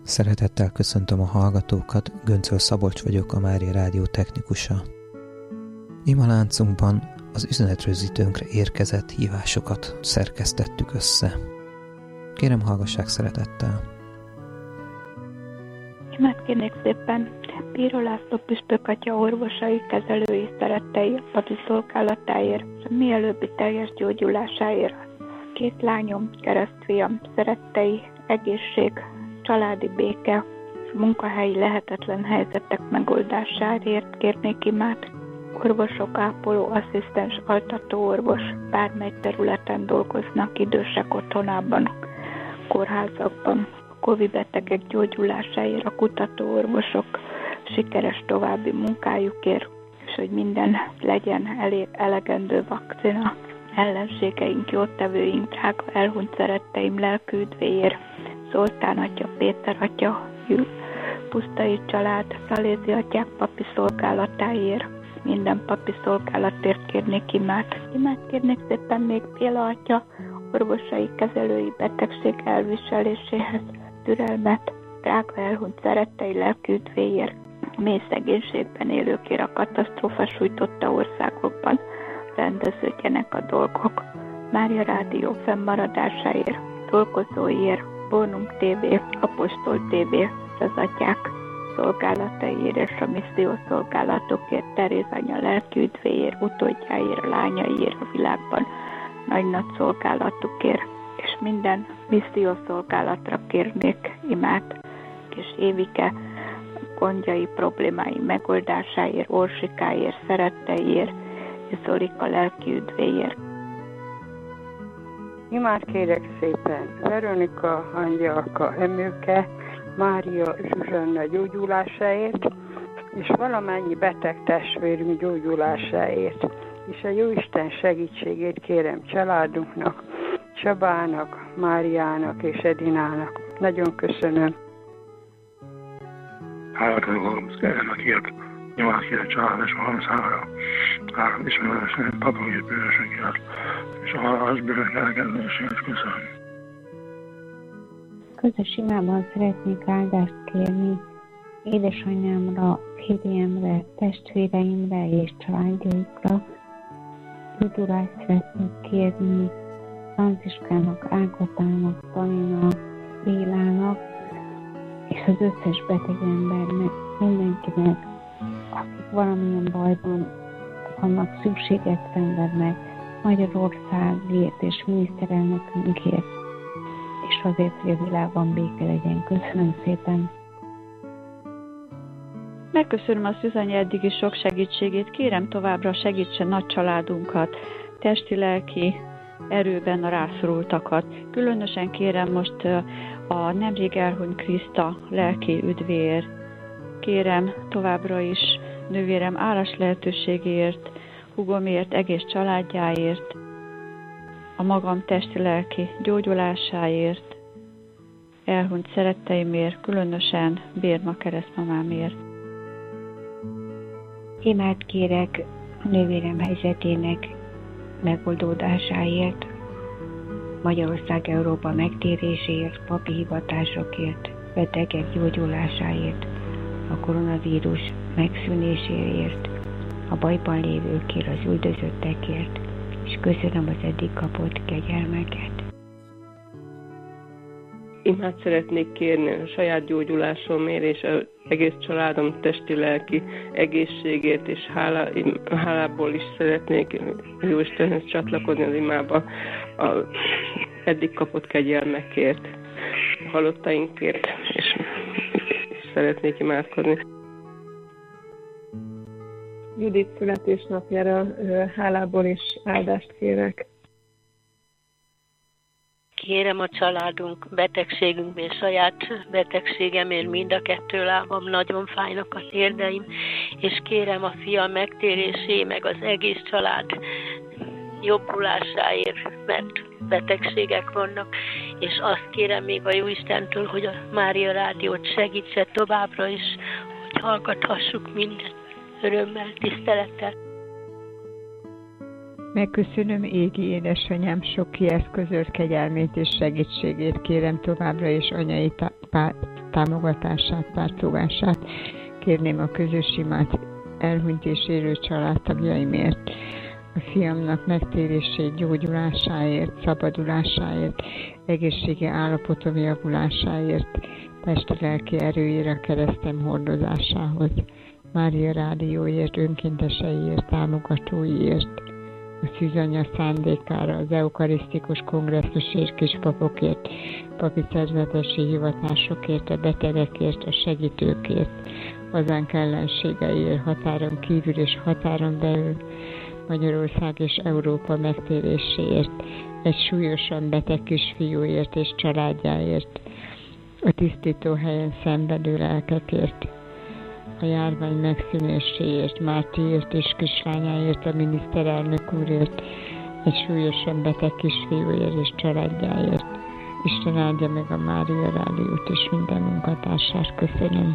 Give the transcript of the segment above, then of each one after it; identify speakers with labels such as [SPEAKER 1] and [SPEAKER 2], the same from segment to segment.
[SPEAKER 1] Szeretettel köszöntöm a hallgatókat, Göncöl Szabolcs vagyok, a Mária Rádió technikusa. Imaláncunkban az üzenetrögzítőnkre érkezett hívásokat szerkesztettük össze. Kérem, hallgassák szeretettel!
[SPEAKER 2] Imát kérnék szépen Bíró László püspök atya orvosai, kezelői, szerettei, papi szolgálatáért, és a mielőbbi teljes gyógyulásáért. 2 lányom, keresztfiam, szerettei, egészség, családi béke, és munkahelyi lehetetlen helyzetek megoldásáért kérnék imát. Orvosok, ápoló, asszisztens, altató orvos, bármely területen dolgoznak, idősek otthonában, kórházakban, a Covid betegek gyógyulásáért, a kutatóorvosok sikeres további munkájukért, és hogy minden legyen elegendő vakcina, ellenségeink, jótevőink, drága elhunyt szeretteim lelkű üdvéért, Zoltán atya, Péter atya, Pusztai család, Szalézi atyák papi szolgálatáért, minden papi szolgálatért kérnék imát. Imát kérnék szépen még Béla atya, orvosai, kezelői, betegség elviseléséhez türelmet, drága elhunyt szerettei lelkű üdvéért, mély szegénységben élőkért, a katasztrófa sújtotta országokban rendeződjenek a dolgok. Mária Rádió fennmaradásáért, dolgozóiért, Bónum TV, Apostol TV, az atyák szolgálataiért és a misszió szolgálatokért, Teréz anya lelki üdvéért, utódjáért, lányaiért a világban, nagy-nagy szolgálatukért, és minden misszió szolgálatra kérnék imát, és Évike gondjai, problémái megoldásáért, Orsikáért, szeretteiért, és Zolika lelki üdvéért.
[SPEAKER 3] Imát kérek szépen Veronika, Angyalka, Emőke, Mária Zsuzsanna gyógyulásáért, és valamennyi beteg testvérünk gyógyulásáért, és a Jóisten segítségét kérem családunknak, Csabának, Máriának és Edinának. Nagyon köszönöm.
[SPEAKER 4] Hálaadom, kérem a kért, nyomát kérek család és a halszára, három ismeretesen, papunk és bűnösönkért, és a halálos bűnök elegendőséget köszönöm.
[SPEAKER 5] Közös imában szeretnék áldást kérni édesanyámra, férjemre, testvéreimre és családjaikra. Gyógyulást szeretnék kérni Franciskának, Ágatának, Talinak, Bélának, és az összes beteg embernek, mindenkinek, akik valamilyen bajban vannak, szükséget szenvednek, Magyarországért és miniszterelnökünkért, és azért, hogy a világban béke legyen. Köszönöm szépen!
[SPEAKER 6] Megköszönöm a Szűzanya eddigi sok segítségét, kérem továbbra segítsen nagy családunkat, testi-lelki erőben a rászorultakat. Különösen kérem most a nemrég elhunyt Kriszta lelki üdvéért. Kérem továbbra is nővérem állás lehetőségért, húgomért, egész családjáért, a magam testi-lelki gyógyulásáért, elhunyt szeretteimért, különösen Bérma keresztmamámért.
[SPEAKER 5] Imát kérek nővérem helyzetének megoldódásáért, Magyarország Európa megtéréséért, papi hivatásokért, betegek gyógyulásáért, a koronavírus megszűnéséért, a bajban lévőkért, az üldözöttekért, és köszönöm az eddig kapott kegyelmeket.
[SPEAKER 7] Imát szeretnék kérni a saját gyógyulásomért és az egész családom testi-lelki egészségért, és hálából is szeretnék Jóistenhez csatlakozni az imába az eddig kapott kegyelmekért, a halottainkért, és szeretnék imádkozni.
[SPEAKER 8] Judit születésnapjára hálából is áldást kérek.
[SPEAKER 9] Kérem a családunk betegségünkben, saját betegségemért, mind a 2 lábam nagyon fájnak a térdeim, és kérem a fiam megtérésé, meg az egész család jobbulásáért, mert betegségek vannak, és azt kérem még a Jóistentől, hogy a Mária Rádiót segítse továbbra is, hogy hallgathassuk minden örömmel, tisztelettel.
[SPEAKER 10] Megköszönöm égi édesanyám sok kieszközölt kegyelmét és segítségét, kérem továbbra is anyai támogatását, pártfogását. Kérném a közös imát elhunyt és élő családtagjaimért, a fiamnak megtérését, gyógyulásáért, szabadulásáért, egészségi állapotom javulásáért, testi-lelki erőjére a keresztem hordozásához, Mária rádióért, önkénteseiért, támogatóiért, a szűzanya szándékára, az eukarisztikus kongresszusért, kispapokért, papi szerzetesi hivatásokért, a betegekért, a segítőkért, hazánk ellenségeiért, határon kívül és határon belül, Magyarország és Európa megtéréséért, egy súlyosan beteg kisfiúért és családjáért, a tisztító helyen szenvedő lelkekért, a járvány megszűnéséért, Mártiért és kislányáért, a miniszterelnök úrért, egy súlyosan beteg kisfiúért és családjáért. Isten áldja meg a Mária Rádiót és minden munkatársát. Köszönöm.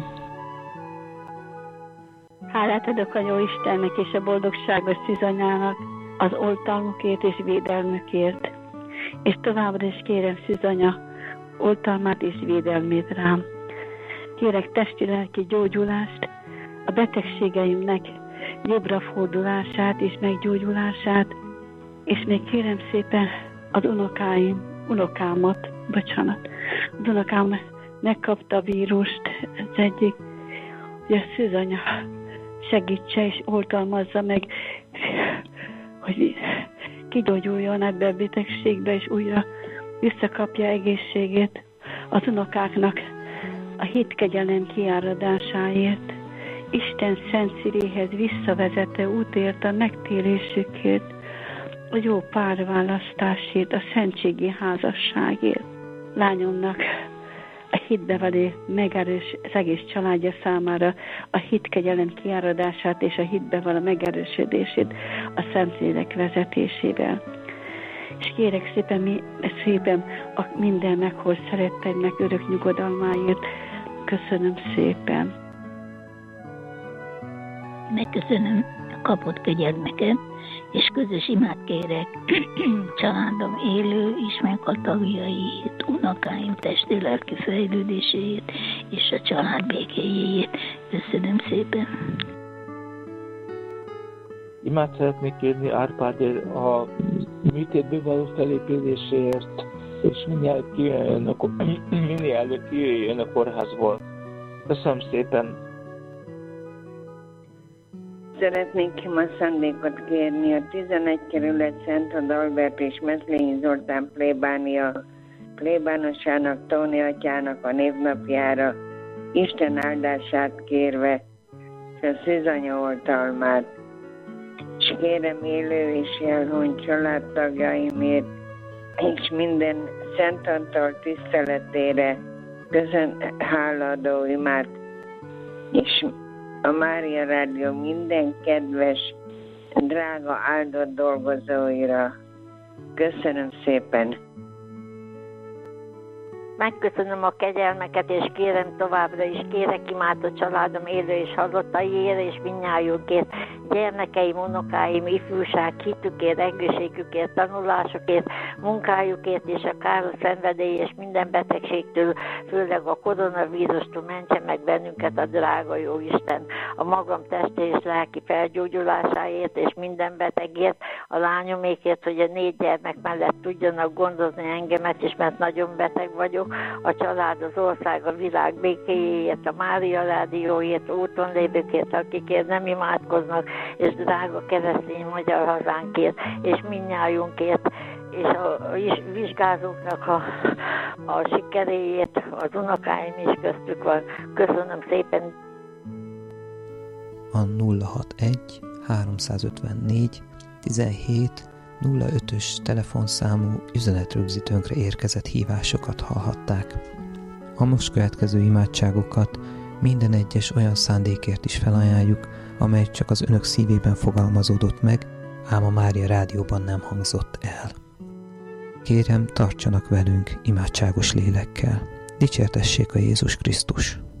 [SPEAKER 11] Hálát adok a Jóistennek és a boldogságos szűzanyának az oltalmukért és védelmükért. És továbbra is kérem szűzanya oltalmát és védelmét rám. Kérek testi-lelki gyógyulást, a betegségeimnek jobbra fordulását és meggyógyulását, és még kérem szépen az unokámat, az unokám megkapta a vírust, ez egyik, hogy a szűzanya segítse és oltalmazza meg, hogy kigyógyuljon ebbe a betegségbe, és újra visszakapja egészségét az unokáknak a hitkegyelem kiáradásáért, Isten szent szíréhez visszavezető útért, a megtérésükért, a jó párválasztásért, a szentségi házasságért. Lányomnak a hitbevaló megerős, az egész családja számára a hitkegyelem kiáradását és a hitbevaló megerősödését a Szentlélek vezetésével. És kérek szépen a minden meghoz szeretteimnek örök nyugodalmáért. Köszönöm szépen.
[SPEAKER 12] Megköszönöm a kapott kegyelmeket, és közös imát kérek családom élő és meghalt tagjaiért, unokáim testi-lelki fejlődéséért és a család békéjéért. Köszönöm szépen.
[SPEAKER 13] Imát szeretnék kérni Árpádért a műtétből való felépüléséért, és minél előtt kijöjjön a kórházból. Köszönöm szépen!
[SPEAKER 14] Szeretnénk ima szándékot kérni a 11 kerület Szent Adalbert és Meslényi Zoltán plébánosának, Tóni atyának a névnapjára, Isten áldását kérve, és a szűzanya oltalmát. És kérem élő és elhunyt családtagjaimért, és minden Szent Antal tiszteletére hálaadó imát, és a Mária Rádió minden kedves, drága áldott dolgozóira. Köszönöm szépen!
[SPEAKER 15] Megköszönöm a kegyelmeket, és kérem továbbra is, kérek imát a családom élő és halottaiért, és mindnyájukért, gyermekeim, unokáim, ifjúság, hitükért, egészségükért, tanulásukért, munkájukért, és a káros szenvedély és minden betegségtől, főleg a koronavírustól mentse meg bennünket a drága jó Isten. A magam testi és lelki felgyógyulásáért, és minden betegért, a lányomékért, hogy a 4 gyermek mellett tudjanak gondozni engemet is, mert nagyon beteg vagyok, a család, az ország, a világ békéjéért, a Mária Rádióért, úton lévőkért, akikért nem imádkoznak, és drága keresztény magyar hazánkért, és mindnyájunkért, és a vizsgázóknak a sikeréért, az unokáim is köztük van. Köszönöm szépen!
[SPEAKER 1] A 061 354 17 05-ös telefonszámú üzenetrögzítőnkre érkezett hívásokat hallhatták. A most következő imádságokat minden egyes olyan szándékért is felajánljuk, amely csak az önök szívében fogalmazódott meg, ám a Mária Rádióban nem hangzott el. Kérem, tartsanak velünk imádságos lélekkel. Dicsértessék a Jézus Krisztus!